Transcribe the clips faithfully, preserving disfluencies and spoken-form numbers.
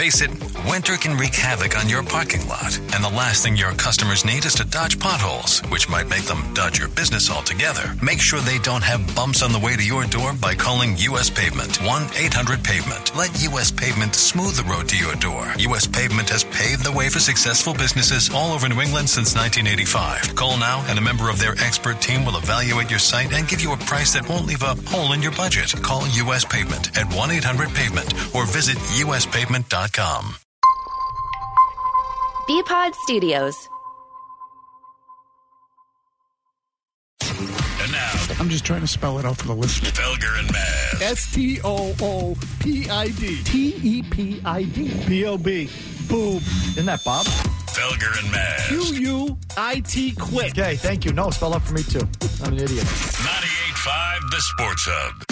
Face it, winter can wreak havoc on your parking lot, and the last thing your customers need is to dodge potholes, which might make them dodge your business altogether. Make sure they don't have bumps on the way to your door by calling U S Pavement, one eight hundred pavement. Let U S Pavement smooth the road to your door. U S Pavement has paved the way for successful businesses all over New England since nineteen eighty-five. Call now, and a member of their expert team will evaluate your site and give you a price that won't leave a hole in your budget. Call U S Pavement at one eight hundred pavement or visit U S pavement dot com. B-Pod Studios. And now, I'm just trying to spell it out for the listener. Felger and Maz. S T O O P I D. T E P I D. B O B. Boob. Isn't that Bob? Felger and Maz. Q U I T quit. Okay, thank you. No, spell out for me too. I'm an idiot. ninety-eight point five The Sports Hub.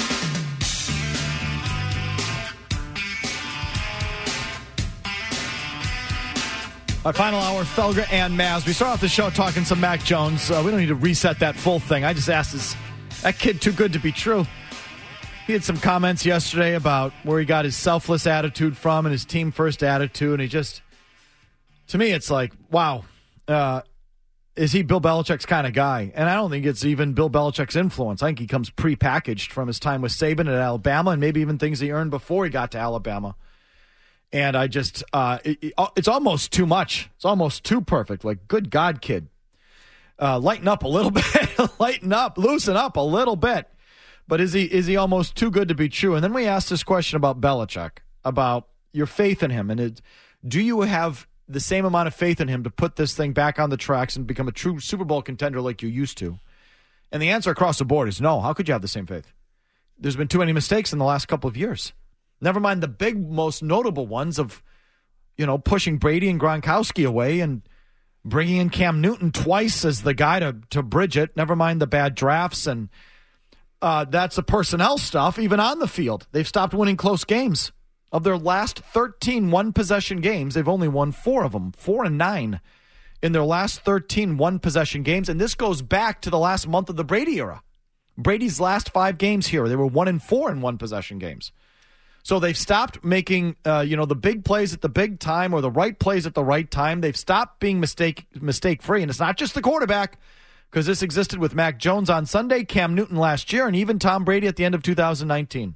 Our final hour, Felger and Maz. We start off the show talking some Mac Jones. Uh, we don't need to reset that full thing. I just asked, is that kid too good to be true? He had some comments yesterday about where he got his selfless attitude from and his team-first attitude, and he just, to me, it's like, wow, uh, is he Bill Belichick's kind of guy? And I don't think it's even Bill Belichick's influence. I think he comes pre-packaged from his time with Saban at Alabama and maybe even things he earned before he got to Alabama. And I just, uh, it, it's almost too much. It's almost too perfect. Like, good God, kid. Uh, lighten up a little bit. Lighten up. Loosen up a little bit. But is he is he almost too good to be true? And then we asked this question about Belichick, about your faith in him. And it, do you have the same amount of faith in him to put this thing back on the tracks and become a true Super Bowl contender like you used to? And the answer across the board is no. How could you have the same faith? There's been too many mistakes in the last couple of years. Never mind the big, most notable ones of, you know, pushing Brady and Gronkowski away and bringing in Cam Newton twice as the guy to, to bridge it. Never mind the bad drafts. And uh, that's the personnel stuff, even on the field. They've stopped winning close games. Of their last thirteen one-possession games, they've only won four of them, four and nine in their last thirteen one-possession games. And this goes back to the last month of the Brady era. Brady's last five games here, they were one and four in one-possession games. So they've stopped making, uh, you know, the big plays at the big time or the right plays at the right time. They've stopped being mistake mistake free, and it's not just the quarterback, because this existed with Mac Jones on Sunday, Cam Newton last year, and even Tom Brady at the end of two thousand nineteen.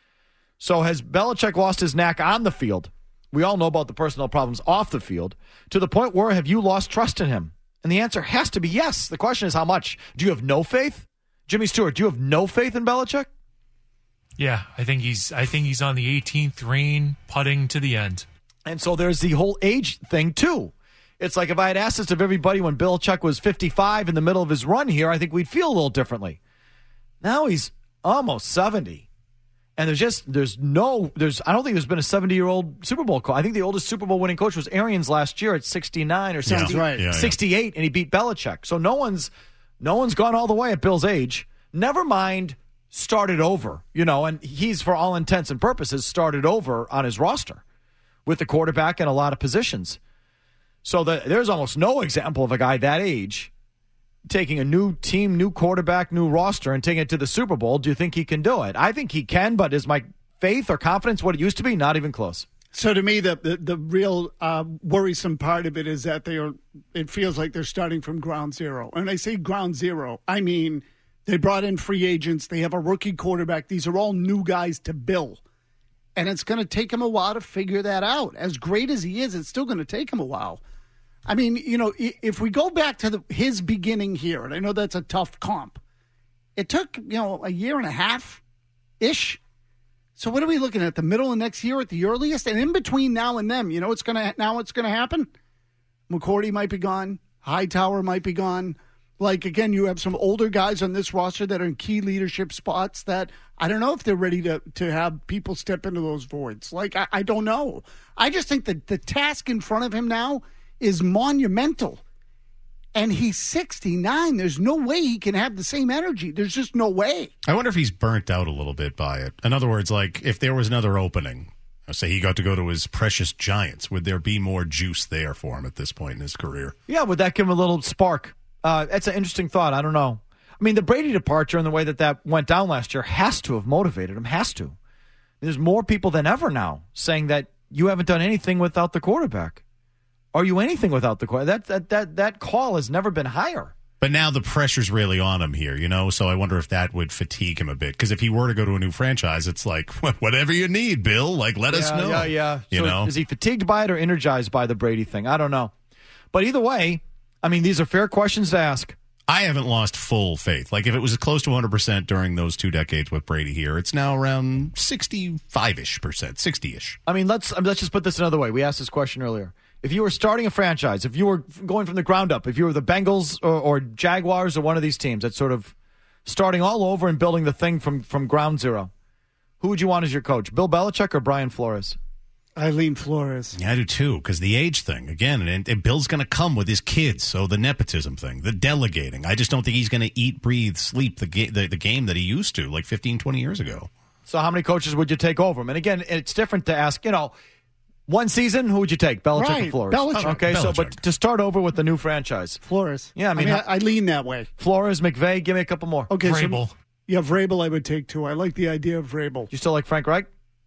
So has Belichick lost his knack on the field? We all know about the personnel problems off the field. To the point where have you lost trust in him? And the answer has to be yes. The question is how much? Do you have no faith, Jimmy Stewart? Do you have no faith in Belichick? Yeah, I think he's I think he's on the eighteenth green, putting to the end. And so there's the whole age thing, too. It's like if I had asked this of everybody when Belichick was fifty-five in the middle of his run here, I think we'd feel a little differently. Now he's almost seventy. And there's just, there's no, there's, I don't think there's been a seventy-year-old Super Bowl coach. I think the oldest Super Bowl winning coach was Arians last year at sixty-nine or sixty, yeah, right. yeah, sixty-eight, yeah. and he beat Belichick. So no one's, no one's gone all the way at Bill's age. Never mind started over, you know, and he's, for all intents and purposes, started over on his roster with the quarterback and a lot of positions. So the, there's almost no example of a guy that age taking a new team, new quarterback, new roster, and taking it to the Super Bowl. Do you think he can do it? I think he can, but is my faith or confidence what it used to be? Not even close. So to me, the the, the real uh, worrisome part of it is that they are. It feels like they're starting from ground zero. And when I say ground zero, I mean they brought in free agents. They have a rookie quarterback. These are all new guys to Bill. And it's going to take him a while to figure that out. As great as he is, it's still going to take him a while. I mean, you know, if we go back to the, his beginning here, and I know that's a tough comp, it took, you know, a year and a half-ish. So what are we looking at? The middle of next year at the earliest? And in between now and then, you know what's going to now what's going to happen? McCourty might be gone. Hightower might be gone. Like, again, you have some older guys on this roster that are in key leadership spots that I don't know if they're ready to, to have people step into those voids. Like, I, I don't know. I just think that the task in front of him now is monumental. And he's sixty-nine. There's no way he can have the same energy. There's just no way. I wonder if he's burnt out a little bit by it. In other words, like, if there was another opening, say he got to go to his precious Giants, would there be more juice there for him at this point in his career? Yeah, would that give him a little spark? Uh, that's an interesting thought. I don't know. I mean, the Brady departure and the way that that went down last year has to have motivated him, has to. There's more people than ever now saying that you haven't done anything without the quarterback. Are you anything without the quarterback? That, that, that, that call has never been higher. But now the pressure's really on him here, you know, so I wonder if that would fatigue him a bit. Because if he were to go to a new franchise, it's like, whatever you need, Bill, like, let yeah, us know. Yeah, yeah. You so know? Is he fatigued by it or energized by the Brady thing? I don't know. But either way, I mean, these are fair questions to ask. I haven't lost full faith. Like, if it was close to one hundred percent during those two decades with Brady here, it's now around sixty-five-ish percent, sixty-ish. I mean, let's let's just put this another way. We asked this question earlier. If you were starting a franchise, if you were going from the ground up, if you were the Bengals or, or Jaguars or one of these teams that's sort of starting all over and building the thing from, from ground zero, who would you want as your coach, Bill Belichick or Brian Flores? Eileen Flores. Yeah, I do too, because the age thing, again, and, and Bill's going to come with his kids, so the nepotism thing, the delegating. I just don't think he's going to eat, breathe, sleep the, ga- the, the game that he used to like fifteen, twenty years ago. So how many coaches would you take over him? And again, it's different to ask, you know, one season, who would you take, Belichick right. or Flores? Belichick. Okay, Belichick. so but to start over with the new franchise. Flores. Yeah, I mean, I, how- I lean that way. Flores, McVay, give me a couple more. Okay, Vrabel. so yeah, Vrabel I would take too. I like the idea of Vrabel. You still like Frank Reich?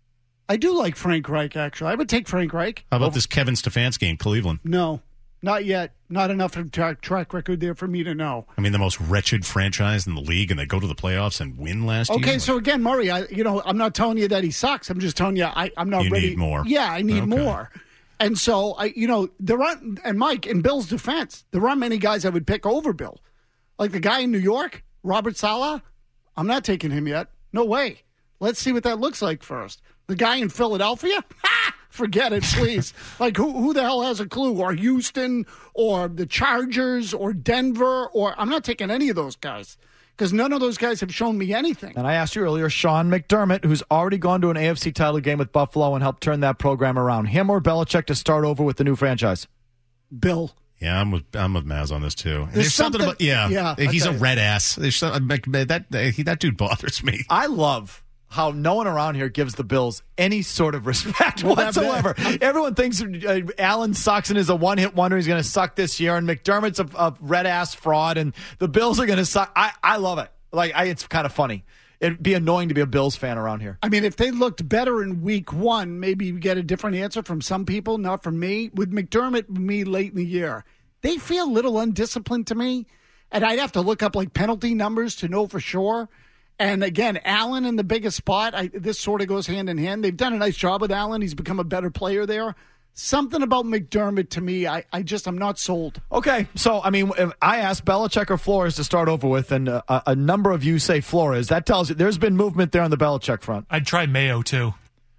I do like Frank Reich, actually. I would take Frank Reich. How about this Kevin Stefanski in Cleveland? No, not yet. Not enough of a track, track record there for me to know. I mean, the most wretched franchise in the league, and they go to the playoffs and win last year. Okay, so again, Murray, I, you know, I'm not telling you that he sucks. I'm just telling you I, I'm not You ready. need more. Yeah, I need Okay. more. And so, I, you know, there aren't, and Mike, in Bill's defense, there aren't many guys I would pick over Bill. Like the guy in New York, Robert Saleh, I'm not taking him yet. No way. Let's see what that looks like first. The guy in Philadelphia? Ha! Forget it, please. Like, who who the hell has a clue? Or Houston, or the Chargers, or Denver, or I'm not taking any of those guys because none of those guys have shown me anything. And I asked you earlier, Sean McDermott, who's already gone to an A F C title game with Buffalo and helped turn that program around. Him or Belichick to start over with the new franchise? Bill. Yeah, I'm with I'm with Maz on this too. And There's something, something- about yeah, yeah, he's I'll a tell red ass. There's some, that that dude bothers me. I love how no one around here gives the Bills any sort of respect Well, that- whatsoever. Everyone thinks uh, Allen sucks and is a one-hit wonder. He's going to suck this year, and McDermott's a, a red-ass fraud, and the Bills are going to suck. I, I love it. Like, I, it's kind of funny. It'd be annoying to be a Bills fan around here. I mean, if they looked better in week one, maybe you get a different answer from some people, not from me. With McDermott, me late in the year, they feel a little undisciplined to me, and I'd have to look up like penalty numbers to know for sure. And again, Allen in the biggest spot, I, this sort of goes hand in hand. They've done a nice job with Allen. He's become a better player there. Something about McDermott to me, I, I just, I'm not sold. Okay, so, I mean, if I asked Belichick or Flores to start over with, and uh, a, a number of you say Flores. That tells you there's been movement there on the Belichick front. I'd try Mayo, too.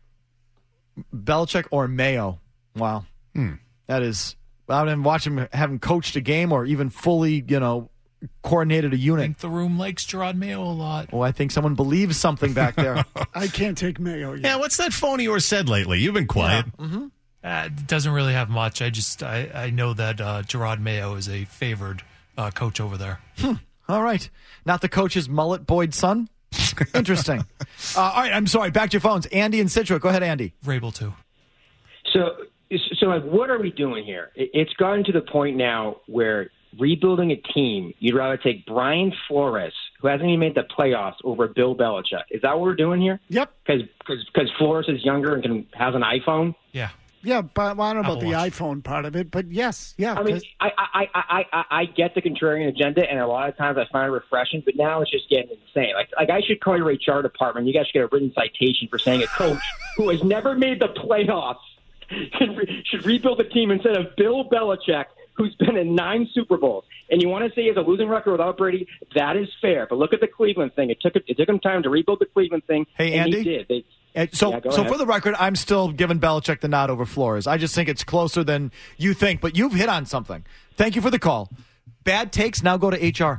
Belichick or Mayo. Wow. Hmm. That is, I didn't watch him having coached a game or even fully, you know, coordinated a I unit. think the room likes Gerard Mayo a lot. Well, I think someone believes something back there. I can't take Mayo yet. Yeah, what's that phone of yours said lately? You've been quiet. Mm-hmm. Uh, it doesn't really have much. I just I, I know that uh, Gerard Mayo is a favored uh, coach over there. All right. Not the coach's mullet Boyd's son? Interesting. uh, all right, I'm sorry. Back to your phones. Andy in Situate. Go ahead, Andy. Rabel, too. So, so like, what are we doing here? It- It's gotten to the point now where rebuilding a team, you'd rather take Brian Flores, who hasn't even made the playoffs, over Bill Belichick. Is that what we're doing here? Yep. Because because Flores is younger and can has an iPhone. Yeah. Yeah, but well, I don't know about Apple the Watch. iPhone part of it, but yes, yeah. I mean, 'cause- I, I, I, I, I get the contrarian agenda, and a lot of times I find it refreshing, but now it's just getting insane. Like, like I should call your H R department. You guys should get a written citation for saying a coach who has never made the playoffs should, re- should rebuild the team instead of Bill Belichick, who's been in nine Super Bowls. And you want to say he has a losing record without Brady? That is fair. But look at the Cleveland thing. It took it took him time to rebuild the Cleveland thing. Hey, and Andy? he did. They, And so, Yeah, go so ahead. for the record, I'm still giving Belichick the nod over Flores. I just think it's closer than you think, but you've hit on something. Thank you for the call. Bad takes now go to H R.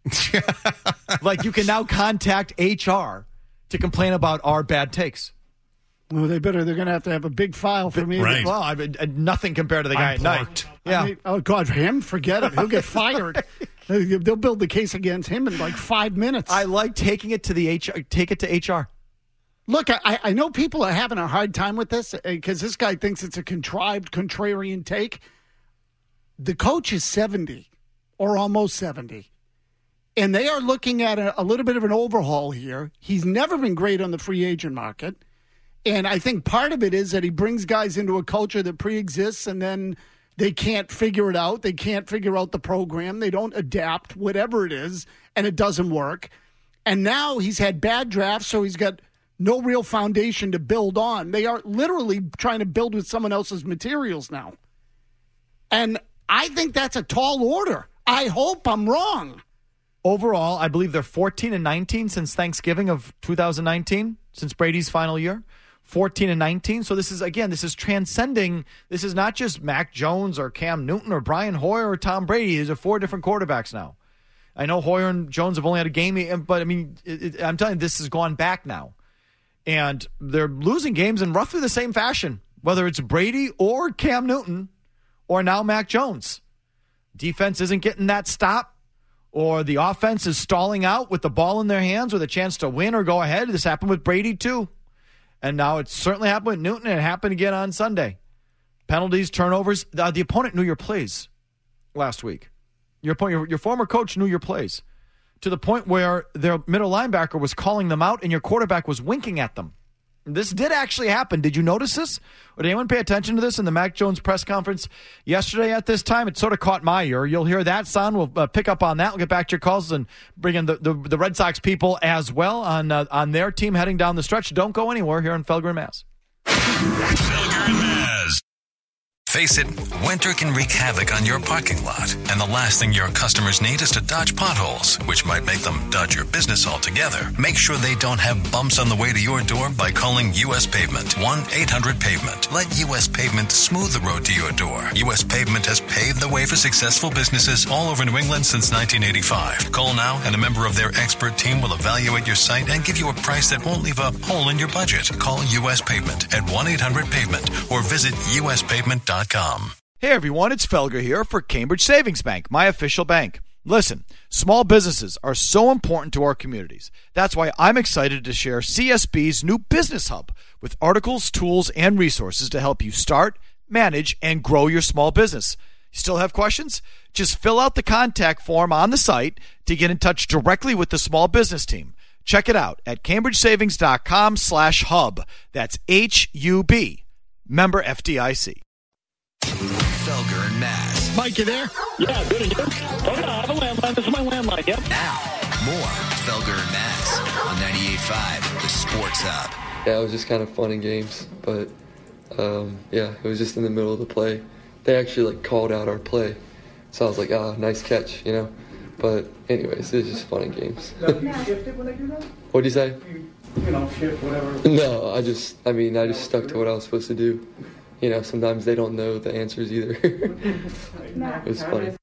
Like, you can now contact H R to complain about our bad takes. well, they better. They're going to have to have a big file for me. Right. Well, I mean, uh, nothing compared to the guy I'm at night. blocked. Yeah. I mean, oh God, for him, forget it. He'll get fired. They'll build the case against him in like five minutes. I like taking it to the H R. Take it to H R. Look, I, I know people are having a hard time with this because this guy thinks it's a contrived, contrarian take. The coach is seventy or almost seventy, and they are looking at a, a little bit of an overhaul here. He's never been great on the free agent market, And I think part of it is that he brings guys into a culture that pre-exists, and then they can't figure it out. They can't figure out the program. They don't adapt, whatever it is, and it doesn't work. And now he's had bad drafts, so he's got no real foundation to build on. They are literally trying to build with someone else's materials now. And I think that's a tall order. I hope I'm wrong. Overall, I believe they're fourteen and nineteen since Thanksgiving of two thousand nineteen, since Brady's final year. fourteen and nineteen. So this is, again, this is transcending. This is not just Mac Jones or Cam Newton or Brian Hoyer or Tom Brady. These are four different quarterbacks now. I know Hoyer and Jones have only had a game, but I mean, it, it, I'm telling you, this has gone back now. And they're losing games in roughly the same fashion, whether it's Brady or Cam Newton or now Mac Jones. Defense isn't getting that stop, or the offense is stalling out with the ball in their hands with a chance to win or go ahead. This happened with Brady too. And now it's certainly happened with Newton, and it happened again on Sunday. Penalties, turnovers. Uh, the opponent knew your plays last week. Your, your, your former coach knew your plays to the point where their middle linebacker was calling them out and your quarterback was winking at them. This did actually happen. Did you notice this? Or did anyone pay attention to this in the Mac Jones press conference yesterday at this time? It sort of caught my ear. You'll hear that sound. We'll uh, pick up on that. We'll get back to your calls and bring in the, the, the Red Sox people as well on uh, on their team heading down the stretch. Don't go anywhere here in Felger and Mazz. Felger and Mazz. Face it, winter can wreak havoc on your parking lot. And the last thing your customers need is to dodge potholes, which might make them dodge your business altogether. Make sure they don't have bumps on the way to your door by calling U S Pavement. one eight hundred pavement. Let U S Pavement smooth the road to your door. U S Pavement has paved the way for successful businesses all over New England since nineteen eighty-five. Call now and a member of their expert team will evaluate your site and give you a price that won't leave a hole in your budget. Call U S Pavement at one eight hundred pavement or visit U S pavement dot com. Hey everyone, it's Felger here for Cambridge Savings Bank, my official bank. Listen, small businesses are so important to our communities. That's why I'm excited to share C S B's new Business Hub with articles, tools, and resources to help you start, manage, and grow your small business. You still have questions? Just fill out the contact form on the site to get in touch directly with the small business team. Check it out at cambridgesavings.com slash hub. That's H U B. Member F D I C. Felger and Mazz. Mike, you there? Yeah, good. Oh, yeah, I have a landline. This is my landline, yep. Now, more Felger and Mazz on ninety-eight point five, the Sports Hub. Yeah, it was just kind of fun in games, but um, yeah, it was just in the middle of the play. They actually like called out our play, so I was like, ah, nice catch, you know. But anyways, it was just fun in games. Shifted when I do that? What'd you say? You, you know, shift, whatever. No, I just, I mean, I just stuck to what I was supposed to do. You know, sometimes they don't know the answers either. It was funny.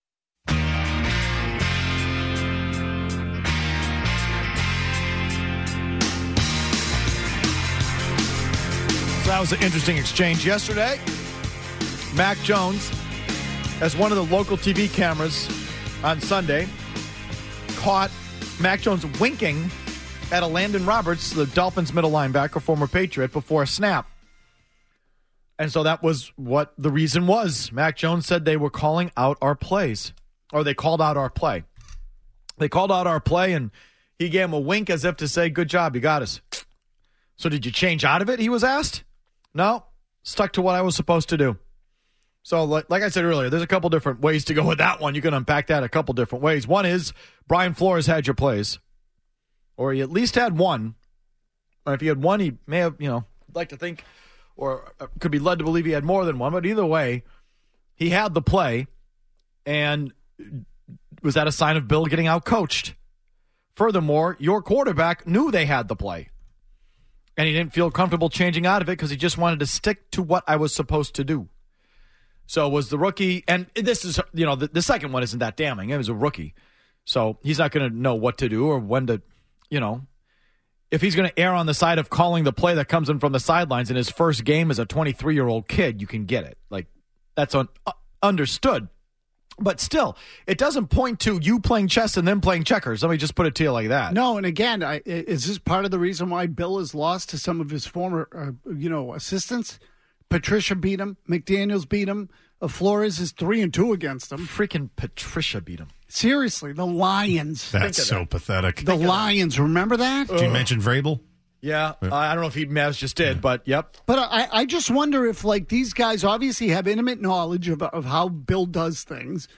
So that was an interesting exchange yesterday. Mac Jones, as one of the local T V cameras on Sunday, caught Mac Jones winking at a Landon Roberts, the Dolphins middle linebacker, former Patriot, before a snap. And so that was what the reason was. Mac Jones said they were calling out our plays, or they called out our play. They called out our play, and he gave him a wink as if to say, good job, you got us. So did you change out of it, he was asked? No, stuck to what I was supposed to do. So like, like I said earlier, there's a couple different ways to go with that one. You can unpack that a couple different ways. One is Brian Flores had your plays, or he at least had one. Or if he had one, he may have, you know, like to think, or could be led to believe he had more than one, but either way, he had the play, and was that a sign of Bill getting out-coached? Furthermore, your quarterback knew they had the play, and he didn't feel comfortable changing out of it because he just wanted to stick to what I was supposed to do. So was the rookie, and this is, you know, the, the second one isn't that damning. It was a rookie, so he's not going to know what to do or when to, you know, if he's going to err on the side of calling the play that comes in from the sidelines in his first game as a twenty-three-year-old kid, you can get it. Like, that's un- uh, understood. But still, it doesn't point to you playing chess and them playing checkers. Let me just put it to you like that. No, and again, I, is this part of the reason why Bill has lost to some of his former, uh, you know, assistants? Patricia beat him. McDaniels beat him. Uh, Flores is three and two against him. Freaking Patricia beat him. Seriously, the Lions. That's so that. pathetic. The Think Lions, remember that? Did you mention Vrabel? Yeah, uh, I don't know if he Mavs just did, but yep. But I, I just wonder if, like, these guys obviously have intimate knowledge of, of how Bill does things.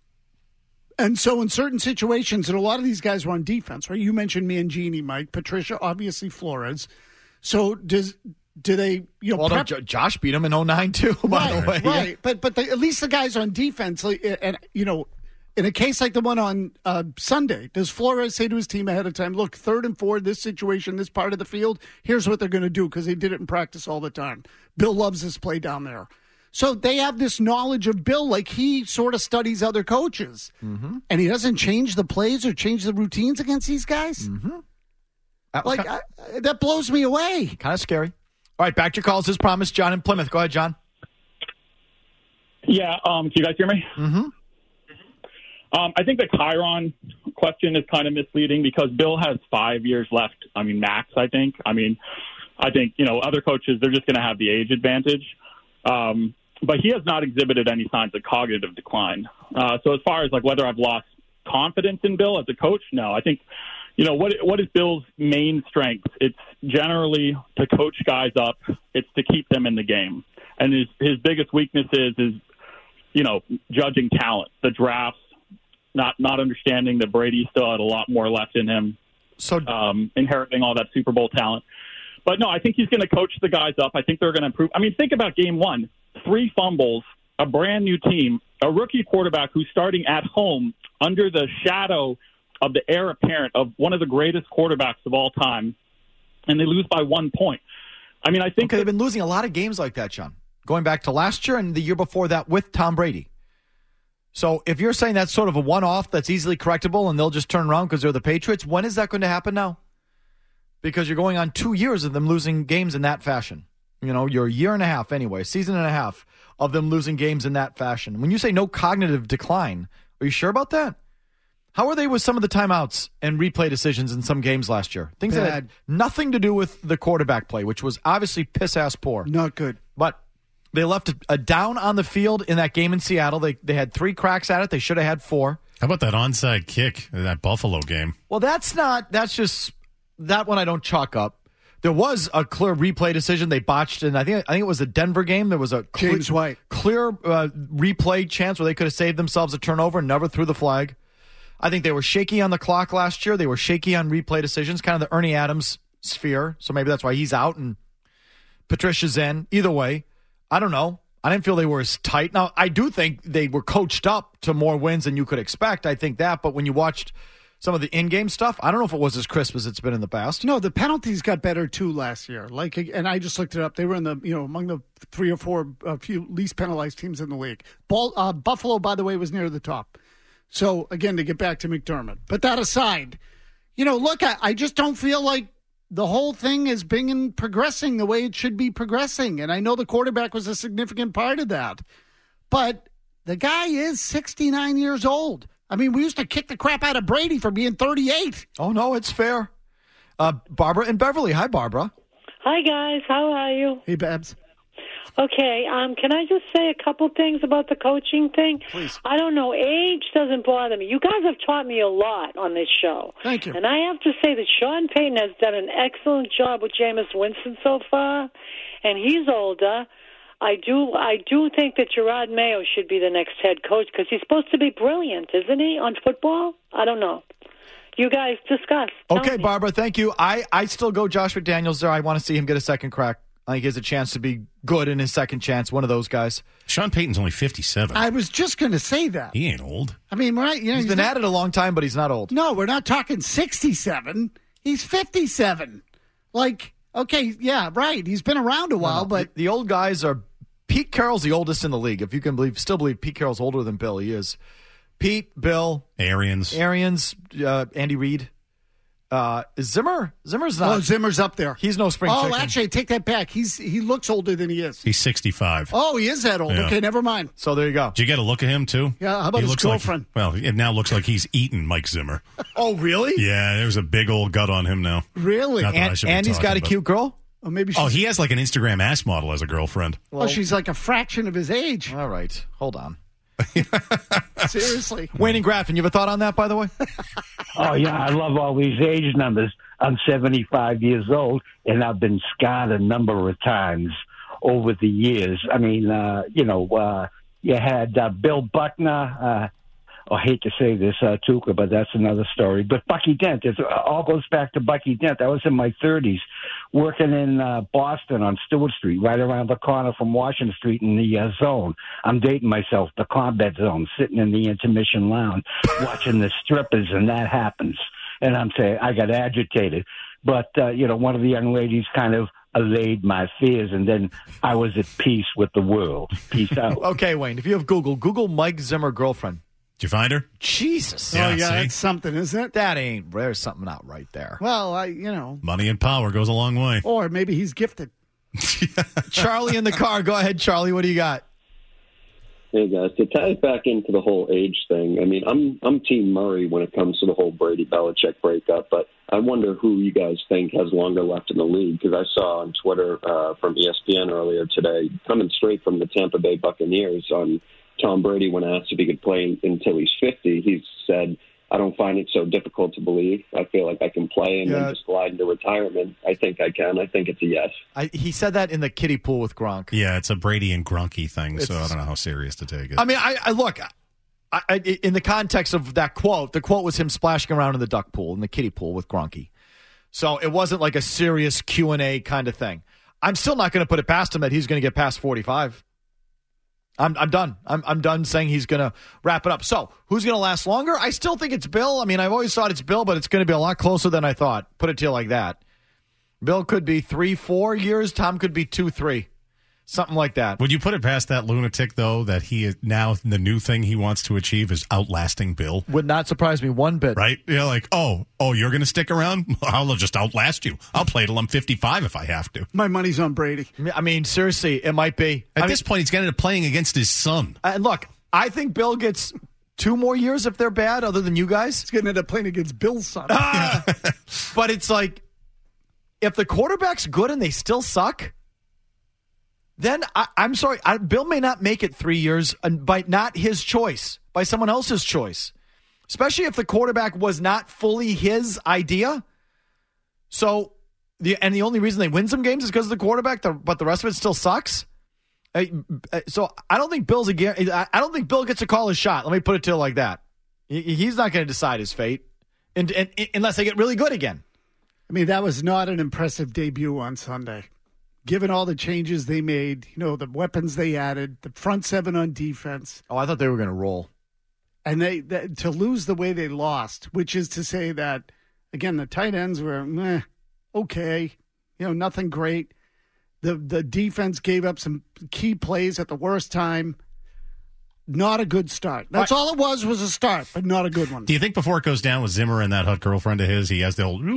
And so in certain situations, and a lot of these guys were on defense, right? You mentioned Mangini, Mike, Patricia, obviously Flores. So does do they, you know, well, prep- no, Josh beat him in oh nine too, by right, the way. Right, yeah. but but the, at least the guys on defense, like, and, you know, in a case like the one on uh, Sunday, does Flores say to his team ahead of time, look, third and four, this situation, this part of the field, here's what they're going to do because they did it in practice all the time. Bill loves this play down there. So they have this knowledge of Bill, like he sort of studies other coaches. Mm-hmm. And he doesn't change the plays or change the routines against these guys? Mm-hmm. That like, kind of, I, that blows me away. Kind of scary. All right, back to your calls as promised. John in Plymouth. Go ahead, John. Yeah, um, can you guys hear me? Mm-hmm. Um, I think the Chiron question is kind of misleading because Bill has five years left. I mean, max, I think. I mean, I think, you know, other coaches, they're just going to have the age advantage. Um, but he has not exhibited any signs of cognitive decline. Uh, so as far as, like, whether I've lost confidence in Bill as a coach, no. I think, you know, what what is Bill's main strength? It's generally to coach guys up. It's to keep them in the game. And his, his biggest weakness is, is, you know, judging talent, the drafts, Not not understanding that Brady still had a lot more left in him, so um, inheriting all that Super Bowl talent. But no, I think he's going to coach the guys up. I think they're going to improve. I mean, think about game one, three fumbles, a brand new team, a rookie quarterback who's starting at home under the shadow of the heir apparent of one of the greatest quarterbacks of all time, and they lose by one point. I mean, I think okay, they've been losing a lot of games like that, John, going back to last year and the year before that with Tom Brady. So if you're saying that's sort of a one-off that's easily correctable and they'll just turn around because they're the Patriots, when is that going to happen now? Because you're going on two years of them losing games in that fashion. You know, you're a year and a half anyway, season and a half of them losing games in that fashion. When you say no cognitive decline, are you sure about that? How are they with some of the timeouts and replay decisions in some games last year? Things Bad. that had nothing to do with the quarterback play, which was obviously piss-ass poor. Not good. But they left a, a down on the field in that game in Seattle. They they had three cracks at it. They should have had four. How about that onside kick in that Buffalo game? Well, that's not, that's just, that one I don't chalk up. There was a clear replay decision they botched, and I think I think it was a Denver game. There was a cle- James White. clear uh, replay chance where they could have saved themselves a turnover and never threw the flag. I think they were shaky on the clock last year. They were shaky on replay decisions, kind of the Ernie Adams sphere. So maybe that's why he's out and Patricia's in. Either way, I don't know. I didn't feel they were as tight. Now, I do think they were coached up to more wins than you could expect. I think that. But when you watched some of the in-game stuff, I don't know if it was as crisp as it's been in the past. No, the penalties got better too last year. Like, and I just looked it up. They were in the, you know, among the three or four uh, few least penalized teams in the league. Ball, uh, Buffalo, by the way, was near the top. So again, to get back to McDermott. But that aside, you know, look, I, I just don't feel like the whole thing is being progressing the way it should be progressing. And I know the quarterback was a significant part of that. But the guy is sixty-nine years old. I mean, we used to kick the crap out of Brady for being thirty-eight. Oh, no, it's fair. Uh, Barbara in Beverly. Hi, Barbara. Hi, guys. How are you? Hey, Babs. Okay, um, can I just say a couple things about the coaching thing? Please. I don't know. Age doesn't bother me. You guys have taught me a lot on this show. Thank you. And I have to say that Sean Payton has done an excellent job with Jameis Winston so far, and he's older. I do I do think that Gerard Mayo should be the next head coach because he's supposed to be brilliant, isn't he, on football? I don't know. You guys discuss. Tell Okay, me. Barbara, thank you. I, I still go Josh McDaniels there. I want to see him get a second crack. I think he has a chance to be good in his second chance, one of those guys. Sean Payton's only fifty-seven. I was just going to say that. He ain't old. I mean, right? You know, He's been not, at it a long time, but he's not old. No, we're not talking sixty-seven. He's fifty-seven. Like, okay, yeah, right. He's been around a while, No, no. but The, the old guys are... Pete Carroll's the oldest in the league. If you can believe, still believe Pete Carroll's older than Bill, he is. Pete, Bill, Arians. Arians, uh, Andy Reid. Uh, Zimmer? Zimmer's not. oh, Zimmer's up there. He's no spring Oh, chicken. actually, I take that back. He's he looks older than he is. He's sixty-five. Oh, he is that old. Yeah. Okay, never mind. So there you go. Did you get a look at him, too? Yeah, how about he his looks girlfriend? Like, well, it now looks like he's eaten Mike Zimmer. Oh, really? Yeah, there's a big old gut on him now. Really? Not that I And, should be Andy's talking got a about- cute girl? Oh, maybe she's, Oh, he has like an Instagram ass model as a girlfriend. oh, she's like a fraction of his age. All right. Hold on. Seriously. Wayne and Graffin, you have a thought on that, by the way? Oh, yeah, I love all these age numbers. I'm seventy-five years old, and I've been scarred a number of times over the years. I mean, uh, you know, uh, you had uh, Bill Buckner. Uh, I hate to say this, uh, Tuca, but that's another story. But Bucky Dent, it all goes back to Bucky Dent. I was in my thirties working in uh, Boston on Stewart Street, right around the corner from Washington Street in the uh, zone. I'm dating myself, the combat zone, sitting in the intermission lounge, watching the strippers, and that happens. And I'm saying, I got agitated. But, uh, you know, one of the young ladies kind of allayed my fears, and then I was at peace with the world. Peace out. Okay, Wayne, if you have Google, Google Mike Zimmer girlfriend. Did you find her? Jesus. Yeah, oh, yeah, see? that's something, isn't it? That ain't, there's something not right there. Well, I, you know. Money and power goes a long way. Or maybe he's gifted. Charlie in the car. Go ahead, Charlie. What do you got? Hey, guys. To tie it back into the whole age thing, I mean, I'm I'm Team Murray when it comes to the whole Brady-Belichick breakup, but I wonder who you guys think has longer left in the league, because I saw on Twitter uh, from E S P N earlier today, coming straight from the Tampa Bay Buccaneers, on Tom Brady, when asked if he could play until he's fifty, he said, I don't find it so difficult to believe. I feel like I can play and Yeah. then just glide into retirement. I think I can. I think it's a yes. I, he said that in the kiddie pool with Gronk. Yeah, it's a Brady and Grunky thing, so It's- I don't know how serious to take it. I mean, I, I look, I, I, in the context of that quote, the quote was him splashing around in the duck pool, in the kiddie pool with Gronky. So it wasn't like a serious Q and A kind of thing. I'm still not going to put it past him that he's going to get past forty-five. I'm I'm done. I'm I'm done saying he's going to wrap it up. So who's going to last longer? I still think it's Bill. I mean, I've always thought it's Bill, but it's going to be a lot closer than I thought. Put it to you like that. Bill could be three, four years. Tom could be two, three. Something like that. Would you put it past that lunatic, though, that he is now the new thing he wants to achieve is outlasting Bill? Would not surprise me one bit. Right? Yeah, like, oh, oh, you're going to stick around? I'll just outlast you. I'll play till I'm fifty-five if I have to. My money's on Brady. I mean, seriously, it might be. At I this mean, point, he's going to end up playing against his son. And look, I think Bill gets two more years if they're bad, other than you guys. He's going to end up playing against Bill's son. Ah! But it's like, if the quarterback's good and they still suck, then I, I'm sorry, I, Bill may not make it three years and by not his choice, by someone else's choice, especially if the quarterback was not fully his idea. So, the and the only reason they win some games is because of the quarterback, the, but the rest of it still sucks. I, so I don't think Bill's a guarantee. I don't think Bill gets to call his shot. Let me put it to you like that. He, he's not going to decide his fate, and, and, unless they get really good again. I mean, that was not an impressive debut on Sunday. Given all the changes they made, you know, the weapons they added, the front seven on defense. Oh, I thought they were going to roll. And they, they to lose the way they lost, which is to say that, again, the tight ends were meh, okay, you know, nothing great. The the defense gave up some key plays at the worst time. Not a good start. That's all it was, was a start, but not a good one. Do you think before it goes down with Zimmer and that hot girlfriend of his, he has the old...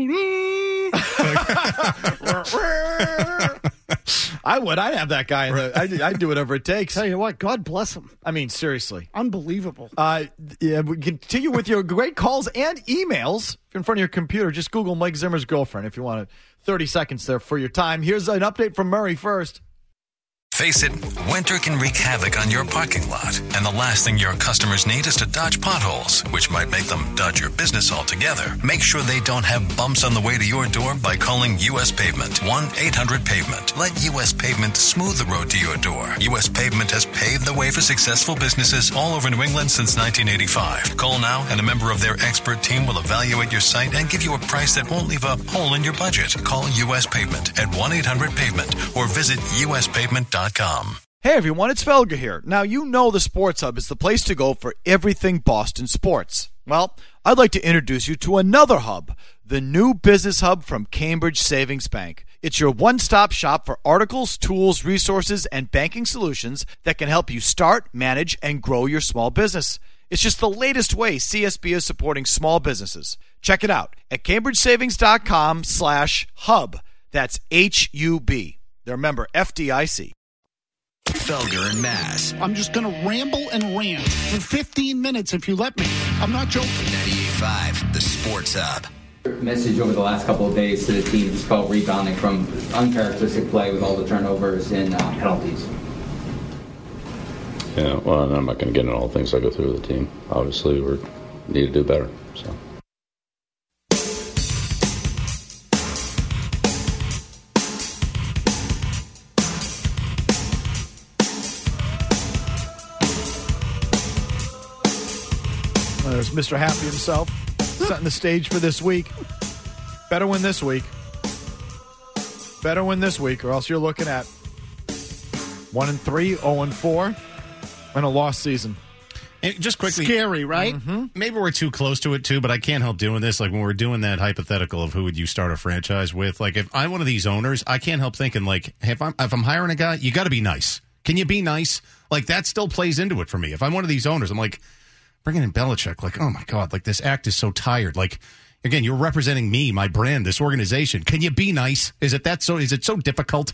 I would. I'd have that guy. In the, I'd, I'd do whatever it takes. Tell you what, God bless him. I mean, seriously. Unbelievable. Uh, yeah, we continue with your great calls and emails. If you're in front of your computer, just Google Mike Zimmer's girlfriend if you want thirty seconds there for your time. Here's an update from Murray first. Face it, winter can wreak havoc on your parking lot. And the last thing your customers need is to dodge potholes, which might make them dodge your business altogether. Make sure they don't have bumps on the way to your door by calling U S Pavement. one eight hundred pavement. Let U S Pavement smooth the road to your door. U S Pavement has paved the way for successful businesses all over New England since nineteen eighty-five. Call now and a member of their expert team will evaluate your site and give you a price that won't leave a hole in your budget. Call U S Pavement at one eight hundred pavement or visit U S pavement dot com. Hey everyone, it's Felger here. Now you know the Sports Hub is the place to go for everything Boston sports. Well, I'd like to introduce you to another hub, the new Business Hub from Cambridge Savings Bank. It's your one-stop shop for articles, tools, resources, and banking solutions that can help you start, manage, and grow your small business. It's just the latest way C S B is supporting small businesses. Check it out at cambridge savings dot com slash hub. That's H U B. They're member F D I C. Felger and Mass. I'm just going to ramble and rant for fifteen minutes if you let me. I'm not joking. ninety-eight point five, the Sports Hub. Message over the last couple of days to the team is called rebounding from uncharacteristic play with all the turnovers and uh, penalties. Yeah, well, I'm not going to get into all the things I go through with the team. Obviously, we need to do better. So. Well, there's Mister Happy himself, setting the stage for this week. Better win this week. Better win this week, or else you're looking at one and three, zero and four, and a lost season. And just quickly, scary, right? Mm-hmm. Maybe we're too close to it too, but I can't help doing this. Like when we're doing that hypothetical of who would you start a franchise with. Like if I'm one of these owners, I can't help thinking like, hey, if I'm if I'm hiring a guy, you got to be nice. Can you be nice? Like that still plays into it for me. If I'm one of these owners, I'm like bringing in Belichick. Like, oh my god, like this act is so tired. Like again, you're representing me, my brand, this organization. Can you be nice? Is it that so? Is it so difficult?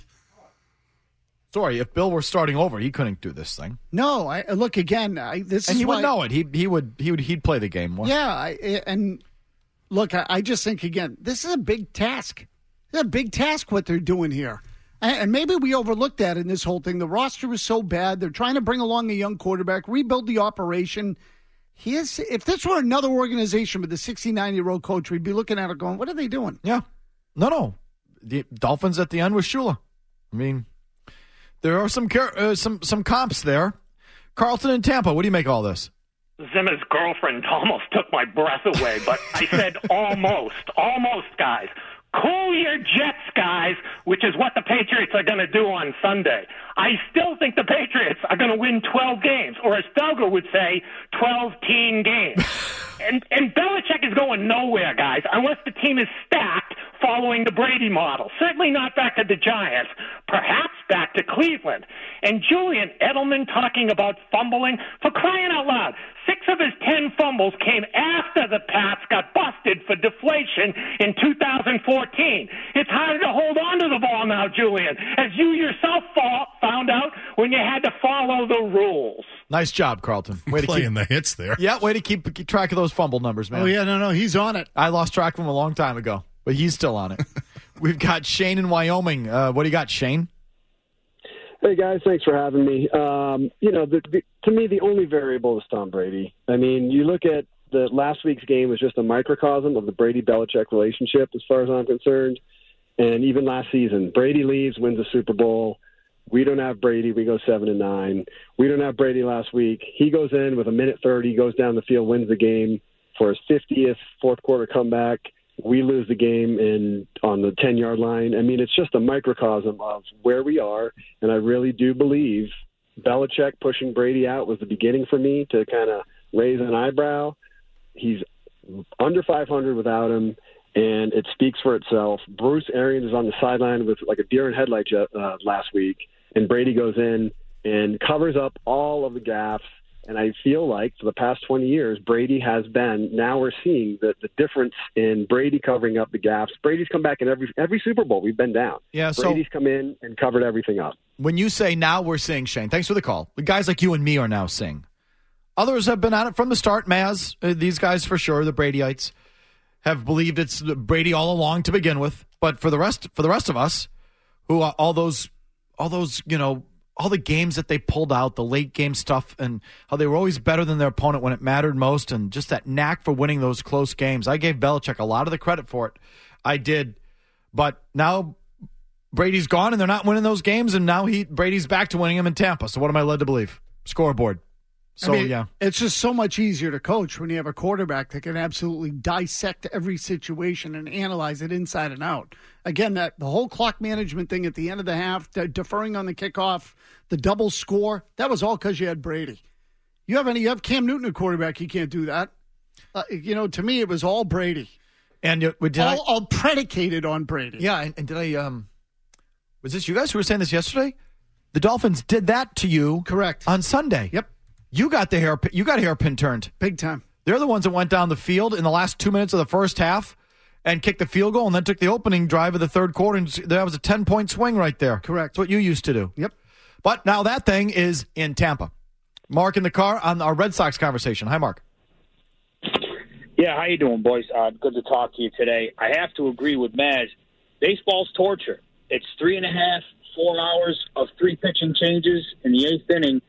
Sorry, if Bill were starting over, he couldn't do this thing. No, I look again. I, this and is he why, would know it. He he would he would he'd play the game more. Yeah, I, and look, I, I just think again, this is a big task. It's a big task what they're doing here, and, and maybe we overlooked that in this whole thing. The roster is so bad. They're trying to bring along a young quarterback, rebuild the operation. He is. If this were another organization with a sixty-nine-year-old coach, we'd be looking at it going, "What are they doing?" Yeah, no, no. The Dolphins at the end with Shula. I mean. There are some uh, some some comps there. Carlton and Tampa, what do you make of all this? Zimmer's girlfriend almost took my breath away, but I said almost. Almost, guys. Cool your jets, guys, which is what the Patriots are going to do on Sunday. I still think the Patriots are going to win twelve games, or as Felger would say, twelve-teen games. and, and Belichick is going nowhere, guys, unless the team is stacked following the Brady model. Certainly not back to the Giants, perhaps back to Cleveland. And Julian Edelman talking about fumbling, for crying out loud. Six of his ten fumbles came after the Pats got busted for deflation in two thousand fourteen. It's harder to hold on to the ball now, Julian, as you yourself found out when you had to follow the rules. Nice job, Carlton. Way to playing keep, the hits there. Yeah, way to keep, keep track of those fumble numbers, man. Oh, yeah, no, no, he's on it. I lost track of him a long time ago, but he's still on it. We've got Shane in Wyoming. Uh, what do you got, Shane? Hey, guys, thanks for having me. Um, you know, the, the, to me, the only variable is Tom Brady. I mean, you look at the last week's game was just a microcosm of the Brady-Belichick relationship as far as I'm concerned. And even last season, Brady leaves, wins a Super Bowl. We don't have Brady. We go seven and nine. We don't have Brady last week. He goes in with a minute thirty, goes down the field, wins the game for his fiftieth fourth quarter comeback. We lose the game in on the ten-yard line. I mean, it's just a microcosm of where we are, and I really do believe Belichick pushing Brady out was the beginning for me to kind of raise an eyebrow. He's under five hundred without him, and it speaks for itself. Bruce Arians is on the sideline with like a deer in headlights uh, last week, and Brady goes in and covers up all of the gaffes. And I feel like for the past twenty years, Brady has been, now we're seeing the, the difference in Brady covering up the gaffes. Brady's come back in every every Super Bowl. We've been down. Yeah, so Brady's come in and covered everything up. When you say now we're seeing, Shane, thanks for the call. The guys like you and me are now seeing. Others have been at it from the start. Maz, uh, these guys for sure, the Bradyites, have believed it's Brady all along to begin with. But for the rest, for the rest of us, who are all those, all those, you know, all the games that they pulled out, the late game stuff, and how they were always better than their opponent when it mattered most, and just that knack for winning those close games. I gave Belichick a lot of the credit for it. I did. But now Brady's gone, and they're not winning those games, and now he Brady's back to winning them in Tampa. So what am I led to believe? Scoreboard. So, I mean, yeah. It's just so much easier to coach when you have a quarterback that can absolutely dissect every situation and analyze it inside and out. Again, that the whole clock management thing at the end of the half, de- deferring on the kickoff, the double score, that was all because you had Brady. You have any? You have Cam Newton, a quarterback, he can't do that. Uh, you know, to me, it was all Brady. And did all, I, all predicated on Brady. Yeah, and, and did I, um, was this you guys who were saying this yesterday? The Dolphins did that to you. Correct. On Sunday. Yep. You got the hair. You got a hairpin turned big time. They're the ones that went down the field in the last two minutes of the first half and kicked the field goal, and then took the opening drive of the third quarter, and that was a ten point swing right there. Correct. That's what you used to do. Yep. But now that thing is in Tampa. Mark in the car on our Red Sox conversation. Hi, Mark. Yeah, how you doing, boys? Uh, good to talk to you today. I have to agree with Maz. Baseball's torture. It's three and a half, four hours of three pitching changes in the eighth inning.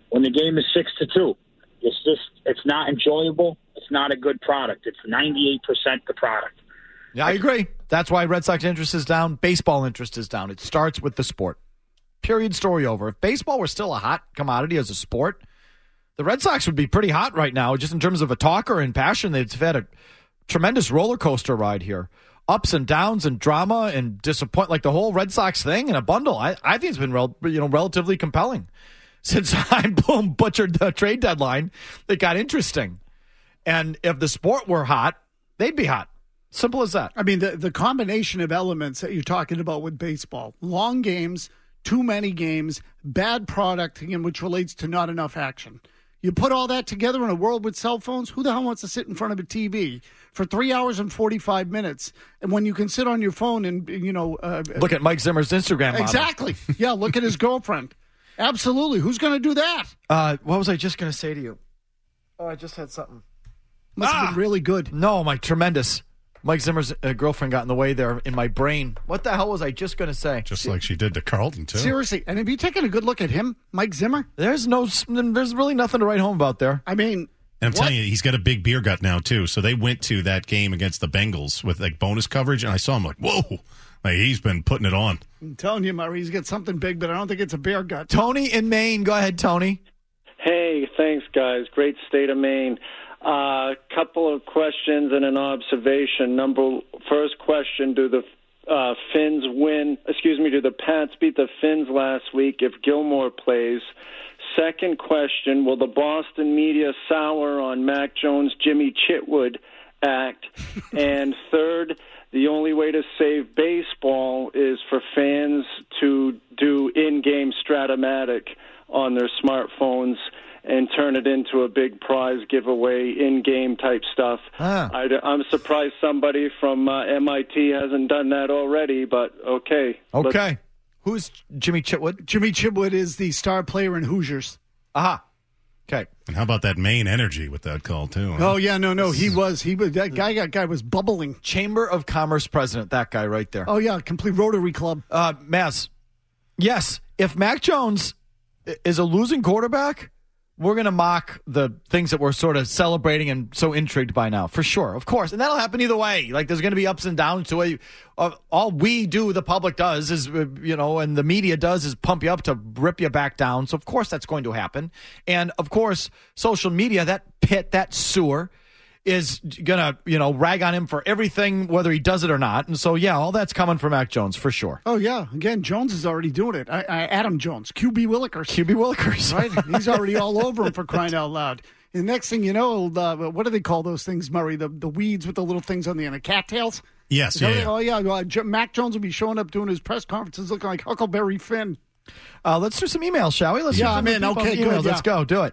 when the game is six to two. It's just it's not enjoyable. It's not a good product. It's ninety-eight percent the product. Yeah, I agree. That's why Red Sox interest is down. Baseball interest is down. It starts with the sport. Period. Story over. If baseball were still a hot commodity as a sport, the Red Sox would be pretty hot right now, just in terms of a talker and passion. They've had a tremendous roller coaster ride here. Ups and downs and drama and disappointment, like the whole Red Sox thing in a bundle. I, I think it's been rel- you know relatively compelling. Since I boom butchered the trade deadline, it got interesting. And if the sport were hot, they'd be hot. Simple as that. I mean, the, the combination of elements that you're talking about with baseball, long games, too many games, bad product, again, which relates to not enough action. You put all that together in a world with cell phones, who the hell wants to sit in front of a T V for three hours and forty-five minutes? And when you can sit on your phone and, you know... Uh, look at Mike Zimmer's Instagram model. Exactly. Yeah, look at his girlfriend. Absolutely. Who's going to do that? Uh, what was I just going to say to you? Oh, I just had something. Must ah! have been really good. No, my tremendous. Mike Zimmer's uh, girlfriend got in the way there in my brain. What the hell was I just going to say? Just like she did to Carlton, too. Seriously. And have you taken a good look at him, Mike Zimmer? There's no, there's really nothing to write home about there. I mean, and I'm what? telling you, he's got a big beer gut now, too. So they went to that game against the Bengals with like bonus coverage, and I saw him like, whoa, like he's been putting it on. I'm telling you, Murray, he's got something big, but I don't think it's a beer gut. Tony in Maine. Go ahead, Tony. Hey, thanks, guys. Great state of Maine. A uh, couple of questions and an observation. Number first question: do the uh, Finns win? Excuse me. Do the Pats beat the Finns last week if Gilmore plays? Second question: will the Boston media sour on Mac Jones' Jimmy Chitwood act? And third, the only way to save baseball is for fans to do in-game Stratomatic on their smartphones and turn it into a big prize giveaway, in-game type stuff. Ah. I, I'm surprised somebody from uh, M I T hasn't done that already, but okay. Okay. Let's... Who's Jimmy Chitwood? Jimmy Chitwood is the star player in Hoosiers. Aha. Okay. And how about that Maine energy with that call, too? Huh? Oh, yeah, no, no. He was, he was, that guy, that guy was bubbling. Chamber of Commerce president, that guy right there. Oh, yeah, complete Rotary Club. Uh, Maz, yes, if Mac Jones is a losing quarterback, we're going to mock the things that we're sort of celebrating and so intrigued by now, for sure, of course. And that'll happen either way. Like, there's going to be ups and downs to it. Uh, all we do, the public does, is, uh, you know, and the media does, is pump you up to rip you back down. So, of course, that's going to happen. And, of course, social media, that pit, that sewer, is going to, you know, rag on him for everything, whether he does it or not. And so, yeah, all that's coming for Mac Jones, for sure. Oh, yeah. Again, Jones is already doing it. I, I, Adam Jones, Q B Willikers. Q B Willikers. Right? He's already all over him for crying out loud. And the next thing you know, uh, what do they call those things, Murray? The the weeds with the little things on the end, the cattails? Yes, yeah, yeah. yeah. Oh, yeah. Uh, J- Mac Jones will be showing up doing his press conferences looking like Huckleberry Finn. Uh, let's do some emails, shall we? Let's yeah, do some I'm in. Okay, emails. good. Yeah. Let's go. Do it.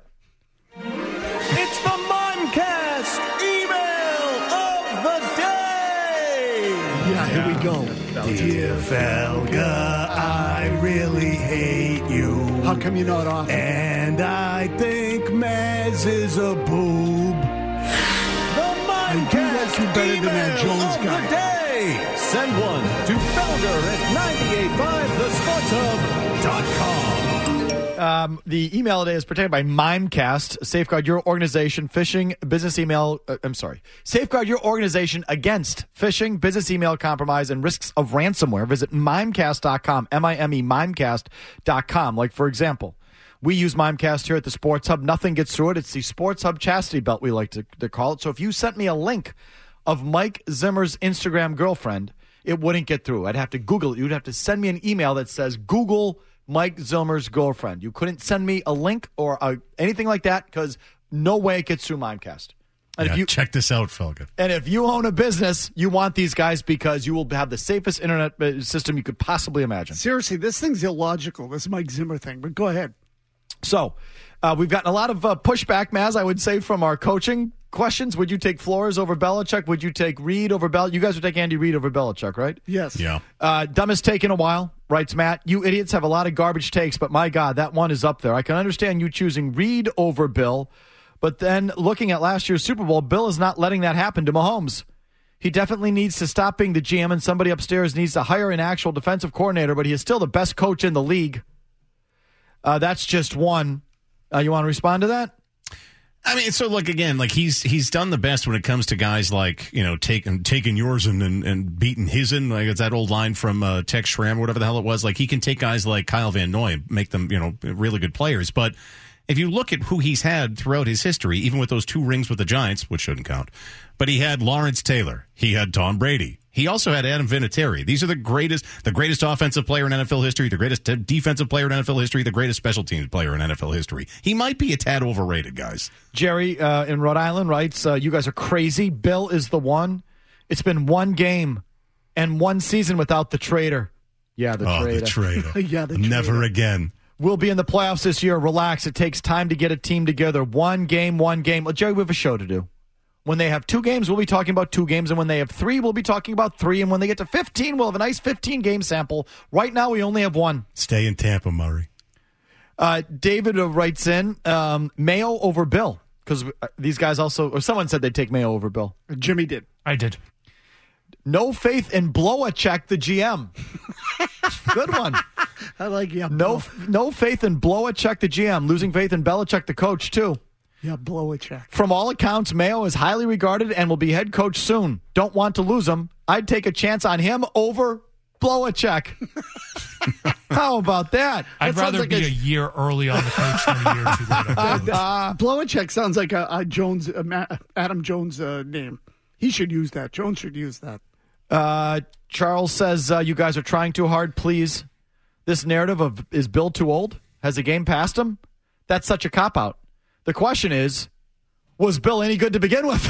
It's the Mimecast email of the day. Yeah, here we go. Dear Felga, I really hate you. How come you're not off? And I think Maz is a boob. The Mimecast you better than that Jones of guy. the day. Send one to Felger at nine eight five the sports hub dot com. Um, the email today is protected by Mimecast. Safeguard your organization, phishing, business email. Uh, I'm sorry. Safeguard your organization against phishing, business email compromise, and risks of ransomware. Visit mimecast dot com, M I M E, mimecast dot com. Like, for example, we use Mimecast here at the Sports Hub. Nothing gets through it. It's the Sports Hub chastity belt, we like to, to call it. So if you sent me a link of Mike Zimmer's Instagram girlfriend, it wouldn't get through. I'd have to Google it. You'd have to send me an email that says Google Mike Zimmer's girlfriend. You couldn't send me a link or a, anything like that because no way it gets through Mimecast. And yeah, if you check this out, Felga. And if you own a business, you want these guys because you will have the safest internet system you could possibly imagine. Seriously, this thing's illogical, this Mike Zimmer thing, but go ahead. So, uh, we've gotten a lot of uh, pushback, Maz, I would say, from our coaching questions. Would you take Flores over Belichick? Would you take Reed over Belichick? You guys would take Andy Reid over Belichick, right? Yes. Yeah. Uh, dumbest take in a while, writes Matt. You idiots have a lot of garbage takes, but my God, that one is up there. I can understand you choosing Reed over Bill, but then looking at last year's Super Bowl, Bill is not letting that happen to Mahomes. He definitely needs to stop being the G M, and somebody upstairs needs to hire an actual defensive coordinator, but he is still the best coach in the league. Uh, that's just one. Uh, you want to respond to that? I mean, so look again, like he's he's done the best when it comes to guys like, you know, taking taking yours and, and, and beating his'n. Like it's that old line from uh, Tex Schramm, whatever the hell it was. Like he can take guys like Kyle Van Noy, make them, you know, really good players. But if you look at who he's had throughout his history, even with those two rings with the Giants, which shouldn't count, but he had Lawrence Taylor, he had Tom Brady. He also had Adam Vinatieri. These are the greatest, the greatest offensive player in N F L history, the greatest defensive player in N F L history, the greatest special teams player in N F L history. He might be a tad overrated, guys. Jerry uh, in Rhode Island writes, uh, you guys are crazy. Bill is the one. It's been one game and one season without the traitor. Yeah, the oh, traitor. the traitor. yeah, the Never traitor. again. We'll be in the playoffs this year. Relax. It takes time to get a team together. One game, one game. Well, Jerry, we have a show to do. When they have two games, we'll be talking about two games. And when they have three, we'll be talking about three. And when they get to fifteen, we'll have a nice fifteen-game sample. Right now, we only have one. Stay in Tampa, Murray. Uh, David uh, writes in, um, Mayo over Bill. Because these guys also, or someone said they'd take Mayo over Bill. Jimmy did. I did. No faith in Blow-A-Check, the G M. Good one. I like yeah. No, no faith in Blow-A-Check, the G M. Losing faith in Belichick, the coach, too. Yeah, blow a check. From all accounts, Mayo is highly regarded and will be head coach soon. Don't want to lose him. I'd take a chance on him over Blow-A-Check. How about that? I'd that rather like be a, a year early on the coach than a year too late on the coach. Uh, blow a check sounds like a, a Jones, a Ma- Adam Jones uh, name. He should use that. Jones should use that. Uh, Charles says, uh, you guys are trying too hard, please. This narrative of is Bill too old? Has the game passed him? That's such a cop-out. The question is, was Bill any good to begin with?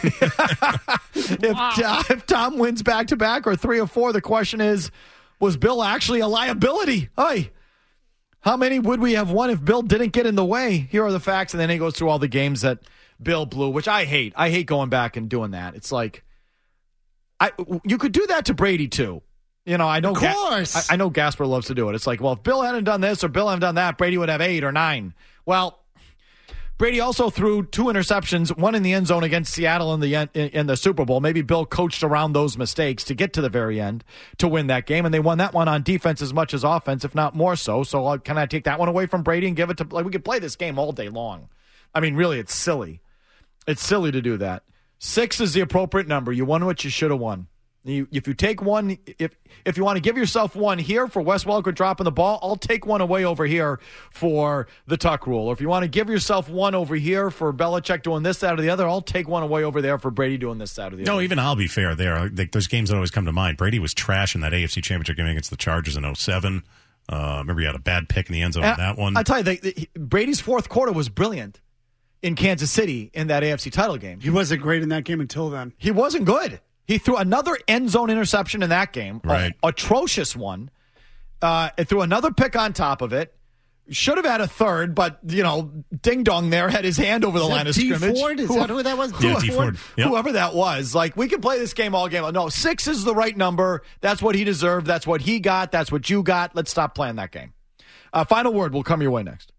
if, Wow. if Tom wins back-to-back or three or four, the question is, was Bill actually a liability? Hey, how many would we have won if Bill didn't get in the way? Here are the facts, and then he goes through all the games that Bill blew, which I hate. I hate going back and doing that. It's like, I you could do that to Brady, too. You know, I know, of course. Ga- I, I know Gasper loves to do it. It's like, well, if Bill hadn't done this or Bill hadn't done that, Brady would have eight or nine. Well, Brady also threw two interceptions, one in the end zone against Seattle in the in, in the Super Bowl. Maybe Bill coached around those mistakes to get to the very end to win that game, and they won that one on defense as much as offense, if not more so. So uh, can I take that one away from Brady and give it to like we could play this game all day long? I mean, really, it's silly. It's silly to do that. Six is the appropriate number. You won what you should have won. You, if you take one, if if you want to give yourself one here for Wes Welker dropping the ball, I'll take one away over here for the tuck rule. Or if you want to give yourself one over here for Belichick doing this, that, or the other, I'll take one away over there for Brady doing this, that, or the other. No, even I'll be fair there. Like, there's games that always come to mind. Brady was trash in that A F C Championship game against the Chargers in oh seven. Uh, remember he had a bad pick in the end zone on that one. I tell you, the, the, Brady's fourth quarter was brilliant in Kansas City in that A F C title game. He wasn't great in that game until then. He wasn't good. He threw another end zone interception in that game, right? A, atrocious one. Uh, it threw another pick on top of it. Should have had a third, but you know, Ding Dong there had his hand over the Is line of Dee scrimmage. Ford? Is Who- that who that was? Yeah, Dee Ford. Yep. Whoever that was, like we can play this game all game. No, six is the right number. That's what he deserved. That's what he got. That's what you got. Let's stop playing that game. Uh, final word will come your way next.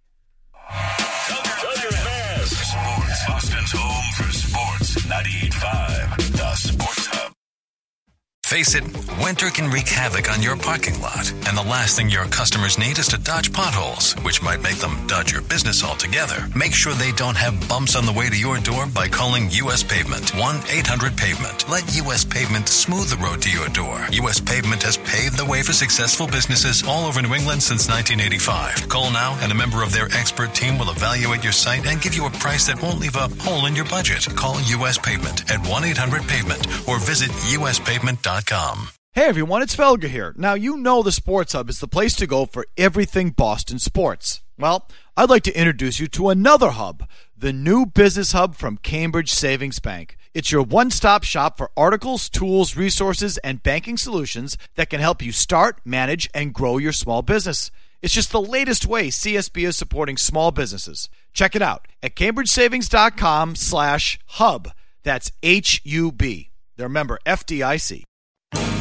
Sports. Boston's home for sports. ninety-eight point five, the Sports Hub. Face it, winter can wreak havoc on your parking lot. And the last thing your customers need is to dodge potholes, which might make them dodge your business altogether. Make sure they don't have bumps on the way to your door by calling U S Pavement. one eight hundred pavement. Let U S Pavement smooth the road to your door. U S Pavement has paved the way for successful businesses all over New England since nineteen eighty-five. Call now and a member of their expert team will evaluate your site and give you a price that won't leave a hole in your budget. Call U S Pavement at one eight hundred pavement or visit U S pavement dot com. Hey everyone, it's Felger here. Now you know the Sports Hub is the place to go for everything Boston sports. Well, I'd like to introduce you to another hub, the new business hub from Cambridge Savings Bank. It's your one-stop shop for articles, tools, resources, and banking solutions that can help you start, manage, and grow your small business. It's just the latest way C S B is supporting small businesses. Check it out at cambridge savings dot com slash hub. That's H U B. They're member F D I C.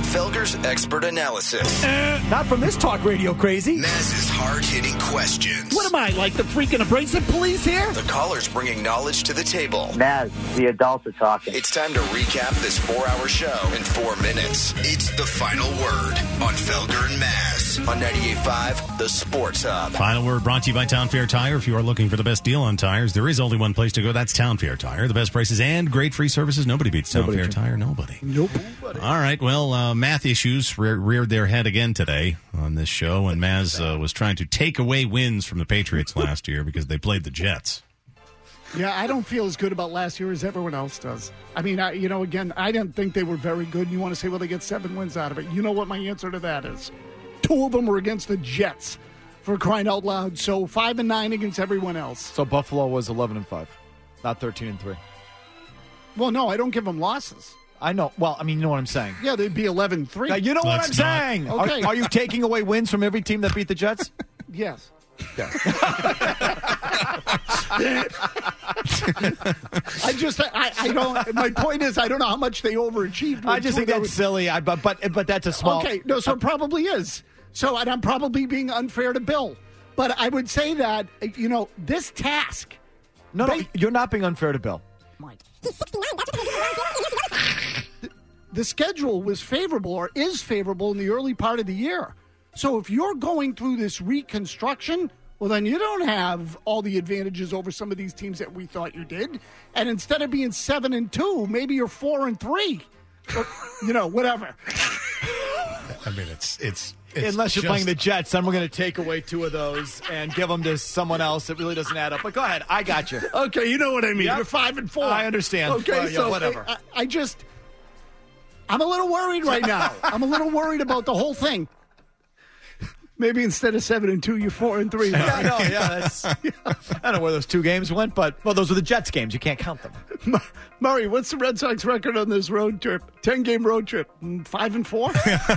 Felger's expert analysis. Uh, not from this talk radio crazy. Maz's hard-hitting questions. What am I, like the freaking abrasive police here? The callers bringing knowledge to the table. Maz, the adults are talking. It's time to recap this four-hour show in four minutes. It's the final word on Felger and Maz on ninety-eight point five, The Sports Hub. Final word brought to you by Town Fair Tire. If you are looking for the best deal on tires, there is only one place to go. That's Town Fair Tire. The best prices and great free services. Nobody beats Town Nobody Fair can. Tire. Nobody. Nope. All right. Well, uh, math issues re- reared their head again today on this show, and Maz uh, was trying to take away wins from the Patriots last year because they played the Jets. Yeah, I don't feel as good about last year as everyone else does. I mean, I, you know, again, I didn't think they were very good. And you want to say, well, they get seven wins out of it. You know what my answer to that is? Two of them were against the Jets, for crying out loud. So five and nine against everyone else. So Buffalo was eleven and five, not thirteen and three. Well, no, I don't give them losses. I know. Well, I mean, you know what I'm saying. Yeah, they'd be eleven three. Now, you know what I'm Let's not. saying. Okay. Are, are you taking away wins from every team that beat the Jets? Yes. Yes. I just, I, I don't, my point is, I don't know how much they overachieved. I just think that's silly. I, but, but but that's a small. Okay, no, so it probably is. So, and I'm probably being unfair to Bill. But I would say that, you know, this task. No, no, you're not being unfair to Bill. The schedule was favorable or is favorable in the early part of the year. So if you're going through this reconstruction, well, then you don't have all the advantages over some of these teams that we thought you did. And instead of being seven and two, maybe you're four and three. Or, you know, whatever. I mean, it's it's. it's Unless you're just, playing the Jets, then we're going to take away two of those and give them to someone else. It really doesn't add up. But go ahead. I got you. Okay, you know what I mean. Yep. You're five and four. I understand. Okay, Well, yeah, so whatever. I, I just, I'm a little worried right now. I'm a little worried about the whole thing. Maybe instead of seven and two, you're four and three. Yeah, no, yeah, that's. I don't know where those two games went, but well, those were the Jets games. You can't count them. Murray, what's the Red Sox record on this road trip? Ten game road trip, five and four.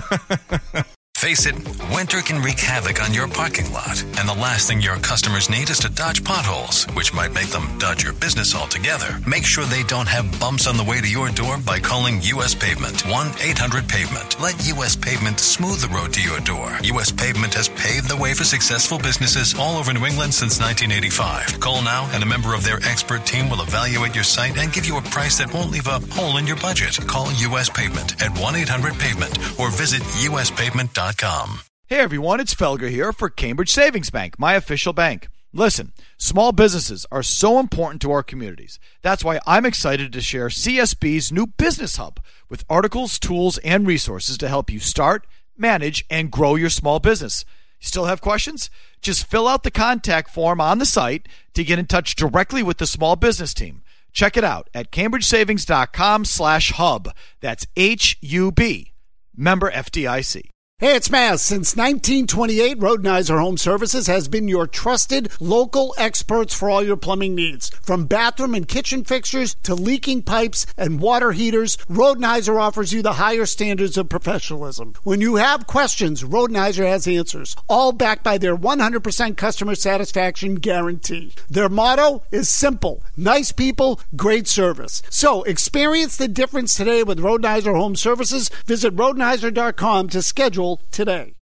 Face it, winter can wreak havoc on your parking lot, and the last thing your customers need is to dodge potholes, which might make them dodge your business altogether. Make sure they don't have bumps on the way to your door by calling U S Pavement. one eight hundred pavement. Let U S Pavement smooth the road to your door. U S Pavement has paved the way for successful businesses all over New England since nineteen eighty-five. Call now, and a member of their expert team will evaluate your site and give you a price that won't leave a hole in your budget. Call U S Pavement at one eight hundred pavement or visit U S pavement dot com. Hey everyone, it's Felger here for Cambridge Savings Bank, my official bank. Listen, small businesses are so important to our communities. That's why I'm excited to share C S B's new Business Hub with articles, tools, and resources to help you start, manage, and grow your small business. You still have questions? Just fill out the contact form on the site to get in touch directly with the small business team. Check it out at cambridgesavings.com slash hub. That's H U B. Member F D I C. Hey, it's Maz. Since nineteen twenty-eight, Rodenizer Home Services has been your trusted local experts for all your plumbing needs. From bathroom and kitchen fixtures to leaking pipes and water heaters, Rodenizer offers you the higher standards of professionalism. When you have questions, Rodenizer has answers, all backed by their one hundred percent customer satisfaction guarantee. Their motto is simple: nice people, great service. So experience the difference today with Rodenizer Home Services. Visit rodenizer dot com to schedule today.